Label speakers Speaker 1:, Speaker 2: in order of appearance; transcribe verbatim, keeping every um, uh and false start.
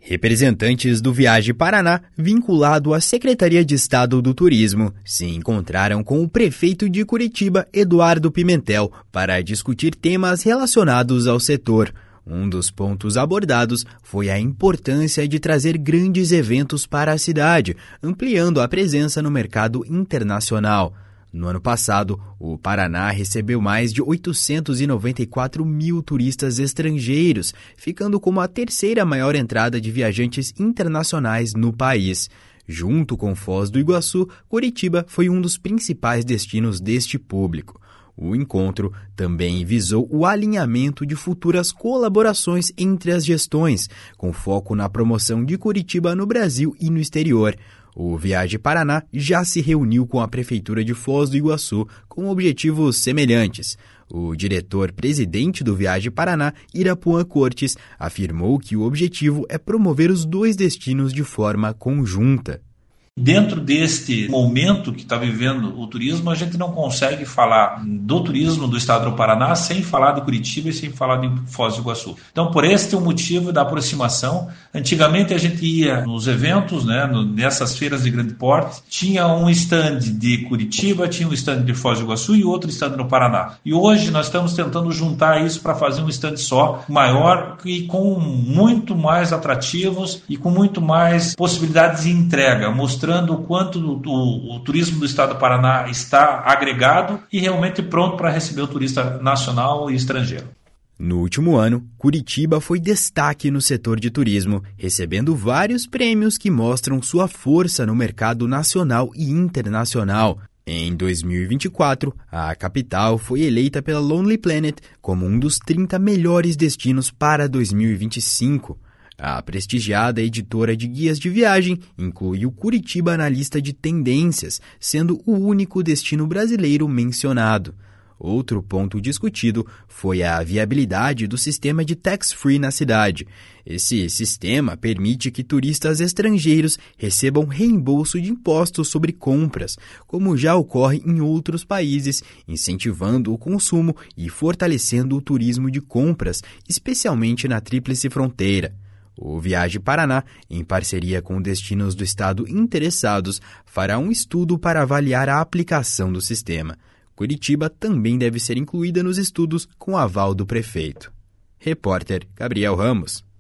Speaker 1: Representantes do Viaje Paraná, vinculado à Secretaria de Estado do Turismo, se encontraram com o prefeito de Curitiba, Eduardo Pimentel, para discutir temas relacionados ao setor. Um dos pontos abordados foi a importância de trazer grandes eventos para a cidade, ampliando a presença no mercado internacional. No ano passado, o Paraná recebeu mais de oitocentos e noventa e quatro mil turistas estrangeiros, ficando como a terceira maior entrada de viajantes internacionais no país. Junto com Foz do Iguaçu, Curitiba foi um dos principais destinos deste público. O encontro também visou o alinhamento de futuras colaborações entre as gestões, com foco na promoção de Curitiba no Brasil e no exterior. O Viaje Paraná já se reuniu com a Prefeitura de Foz do Iguaçu com objetivos semelhantes. O diretor-presidente do Viaje Paraná, Irapuan Cortes, afirmou que o objetivo é promover os dois destinos de forma conjunta.
Speaker 2: Dentro deste momento que está vivendo o turismo, a gente não consegue falar do turismo do estado do Paraná sem falar de Curitiba e sem falar de Foz do Iguaçu. Então, por este o motivo da aproximação. Antigamente a gente ia nos eventos, né, nessas feiras de grande porte, tinha um stand de Curitiba, tinha um stand de Foz do Iguaçu e outro stand no Paraná. E hoje nós estamos tentando juntar isso para fazer um stand só, maior e com muito mais atrativos e com muito mais possibilidades de entrega, mostrando mostrando o quanto o, o, o turismo do estado do Paraná está agregado e realmente pronto para receber o turista nacional e estrangeiro.
Speaker 1: No último ano, Curitiba foi destaque no setor de turismo, recebendo vários prêmios que mostram sua força no mercado nacional e internacional. Em dois mil e vinte e quatro, a capital foi eleita pela Lonely Planet como um dos trinta melhores destinos para dois mil e vinte e cinco. A prestigiada editora de guias de viagem incluiu Curitiba na lista de tendências, sendo o único destino brasileiro mencionado. Outro ponto discutido foi a viabilidade do sistema de tax-free na cidade. Esse sistema permite que turistas estrangeiros recebam reembolso de impostos sobre compras, como já ocorre em outros países, incentivando o consumo e fortalecendo o turismo de compras, especialmente na Tríplice Fronteira. O Viaje Paraná, em parceria com destinos do estado interessados, fará um estudo para avaliar a aplicação do sistema. Curitiba também deve ser incluída nos estudos com aval do prefeito. Repórter Gabriel Ramos.